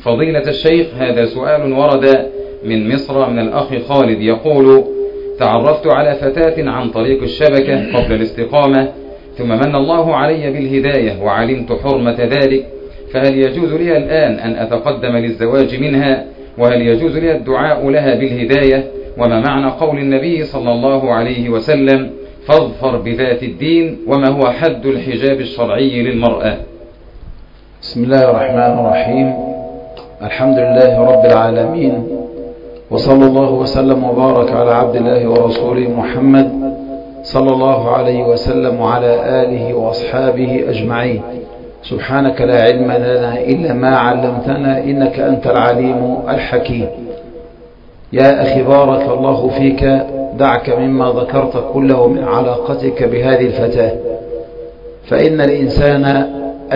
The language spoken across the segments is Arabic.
فضيلة الشيخ، هذا سؤال ورد من مصر من الأخ خالد يقول: تعرفت على فتاة عن طريق الشبكة قبل الاستقامة، ثم من الله علي بالهداية وعلمت حرمة ذلك، فهل يجوز لي الآن أن أتقدم للزواج منها؟ وهل يجوز لي الدعاء لها بالهداية؟ وما معنى قول النبي صلى الله عليه وسلم: فاظفر بذات الدين؟ وما هو حد الحجاب الشرعي للمرأة؟ بسم الله الرحمن الرحيم. الحمد لله رب العالمين، وصلى الله وسلم وبارك على عبد الله ورسوله محمد صلى الله عليه وسلم وعلى آله وأصحابه أجمعين. سبحانك لا علم لنا إلا ما علمتنا إنك أنت العليم الحكيم. يا أخي بارك الله فيك، دعك مما ذكرت كله من علاقتك بهذه الفتاة، فإن الإنسان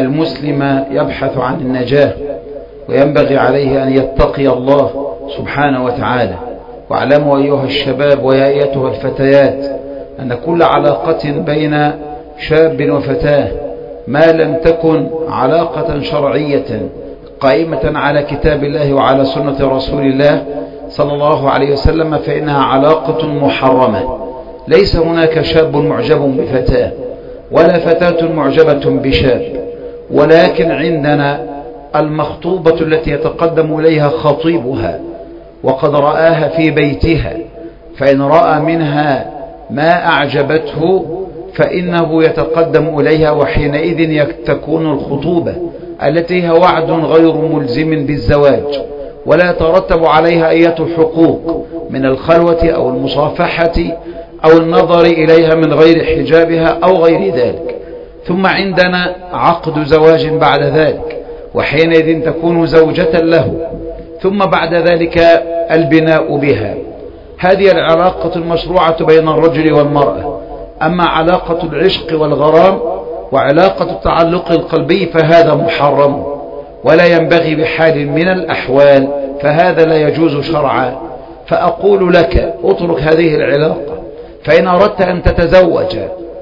المسلم يبحث عن النجاة، وينبغي عليه أن يتقي الله سبحانه وتعالى. واعلموا أيها الشباب ويا أيتها الفتيات أن كل علاقة بين شاب وفتاة ما لم تكن علاقة شرعية قائمة على كتاب الله وعلى سنة رسول الله صلى الله عليه وسلم فإنها علاقة محرمة. ليس هناك شاب معجب بفتاة ولا فتاة معجبة بشاب، ولكن عندنا المخطوبة التي يتقدم إليها خطيبها وقد رآها في بيتها، فإن رأى منها ما أعجبته فإنه يتقدم إليها، وحينئذ تكون الخطوبة التي هي وعد غير ملزم بالزواج، ولا يترتب عليها أي حقوق من الخلوة أو المصافحة أو النظر إليها من غير حجابها أو غير ذلك. ثم عندنا عقد زواج بعد ذلك، وحينئذ تكون زوجة له، ثم بعد ذلك البناء بها. هذه العلاقة المشروعة بين الرجل والمرأة. أما علاقة العشق والغرام وعلاقة التعلق القلبي فهذا محرم ولا ينبغي بحال من الأحوال، فهذا لا يجوز شرعا. فأقول لك اترك هذه العلاقة، فإن أردت أن تتزوج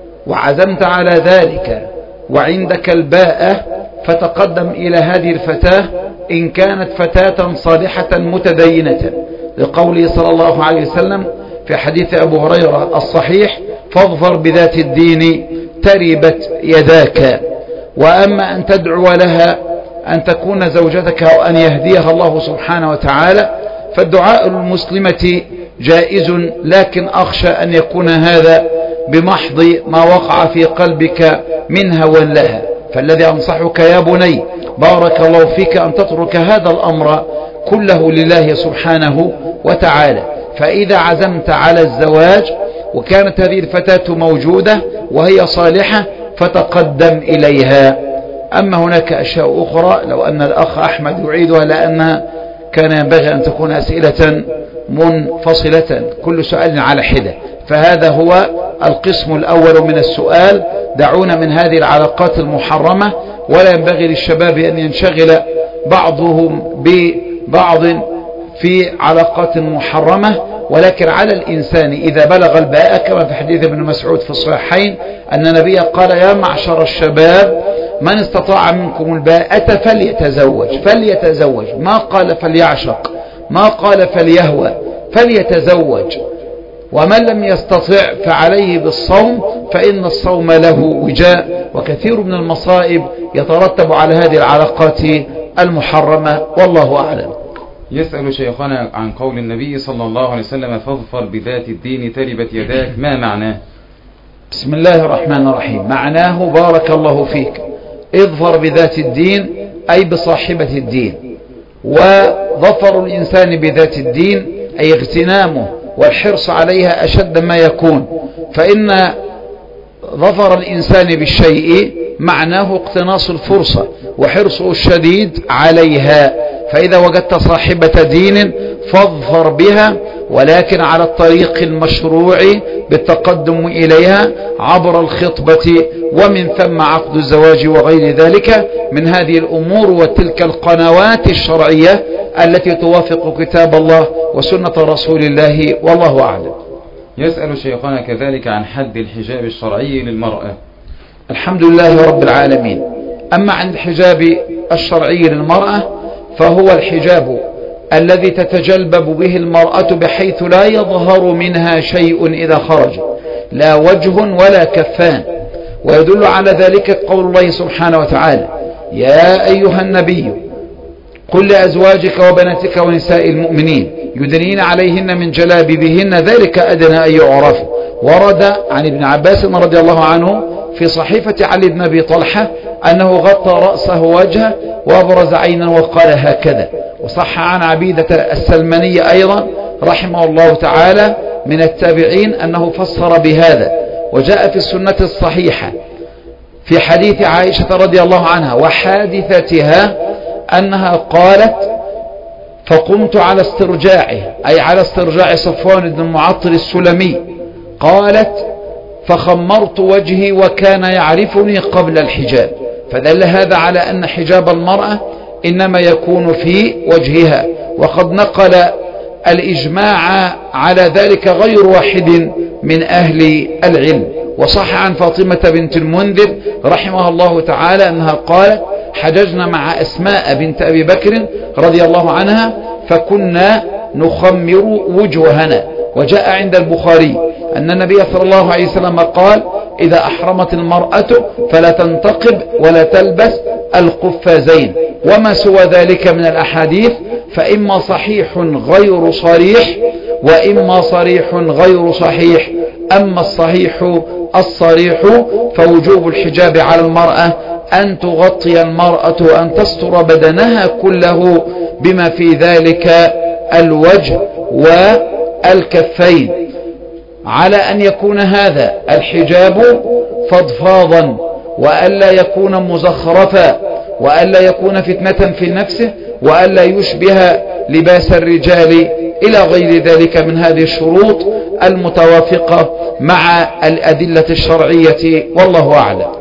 وعزمت على ذلك وعندك الباءة فتقدم إلى هذه الفتاة إن كانت فتاة صالحة متدينة، لقوله صلى الله عليه وسلم في حديث أبو هريرة الصحيح: فاظفر بذات الدين تربت يداك. وأما أن تدعو لها أن تكون زوجتك وأن يهديها الله سبحانه وتعالى فالدعاء للمسلمة جائز، لكن أخشى أن يكون هذا بمحض ما وقع في قلبك من هوى لها. فالذي أنصحك يا بني بارك الله فيك أن تترك هذا الأمر كله لله سبحانه وتعالى. فإذا عزمت على الزواج وكانت هذه الفتاة موجودة وهي صالحة فتقدم إليها. أما هناك أشياء أخرى لو أن الأخ أحمد يعيدها لأنها كان ينبغي أن تكون أسئلة منفصلة كل سؤال على حدة، فهذا هو القسم الأول من السؤال. دعونا من هذه العلاقات المحرمة، ولا ينبغي للشباب أن ينشغل بعضهم ببعض في علاقات محرمة، ولكن على الإنسان إذا بلغ الباءة كما في حديث ابن مسعود في الصحيحين أن النبي قال: يا معشر الشباب من استطاع منكم الباءة فليتزوج. ما قال فليعشق، ما قال فليهوى، فليتزوج. ومن لم يستطع فعليه بالصوم، فإن الصوم له وجاء، وكثير من المصائب يترتب على هذه العلاقات المحرمة، والله أعلم. يسأل شيخنا عن قول النبي صلى الله عليه وسلم: فاظفر بذات الدين تربت يداك، ما معناه؟ بسم الله الرحمن الرحيم. معناه بارك الله فيك اظفر بذات الدين أي بصاحبة الدين، وظفر الإنسان بذات الدين أي اغتنامه والحرص عليها أشد ما يكون، فإن ظفر الإنسان بالشيء معناه اقتناص الفرصة وحرصه الشديد عليها. فإذا وجدت صاحبة دين فاظفر بها، ولكن على الطريق المشروع بالتقدم إليها عبر الخطبة ومن ثم عقد الزواج وغير ذلك من هذه الأمور وتلك القنوات الشرعية التي توافق كتاب الله وسنة رسول الله، والله أعلم. يسأل شيخنا كذلك عن حد الحجاب الشرعي للمرأة. الحمد لله رب العالمين. أما عن الحجاب الشرعي للمرأة فهو الحجاب الذي تتجلبب به المرأة بحيث لا يظهر منها شيء إذا خرج، لا وجه ولا كفان. ويدل على ذلك قول الله سبحانه وتعالى: يا أيها النبي قل لأزواجك وبناتك ونساء المؤمنين يدنين عليهن من جلابيبهن ذلك أدنى أن يعرف. ورد عن ابن عباس رضي الله عنه في صحيفة علي بن أبي طلحة أنه غطى رأسه وجهه وأبرز عينا وقال هكذا. وصح عن عبيدة السلماني أيضا رحمه الله تعالى من التابعين أنه فسر بهذا. وجاء في السنة الصحيحة في حديث عائشة رضي الله عنها وحادثتها أنها قالت: فقمت على استرجاعه، أي على استرجاع صفوان بن المعطل السلمي، قالت: فخمرت وجهي وكان يعرفني قبل الحجاب. فدل هذا على أن حجاب المرأة إنما يكون في وجهها. وقد نقل الإجماع على ذلك غير واحد من أهل العلم. وصح عن فاطمة بنت المنذر رحمها الله تعالى أنها قالت: حججنا مع أسماء بنت أبي بكر رضي الله عنها فكنا نخمر وجوهنا. وجاء عند البخاري أن النبي صلى الله عليه وسلم قال: إذا أحرمت المرأة فلا تنتقب ولا تلبس القفازين. وما سوى ذلك من الأحاديث فإما صحيح غير صريح وإما صريح غير صحيح. أما الصريح فوجوب الحجاب على المرأة أن تغطي المرأة وأن تستر بدنها كله بما في ذلك الوجه والكفين، على أن يكون هذا الحجاب فضفاضا وألا يكون مزخرفا وألا يكون فتنة في نفسه وألا يشبه لباس الرجال إلى غير ذلك من هذه الشروط المتوافقة مع الأدلة الشرعية، والله أعلم.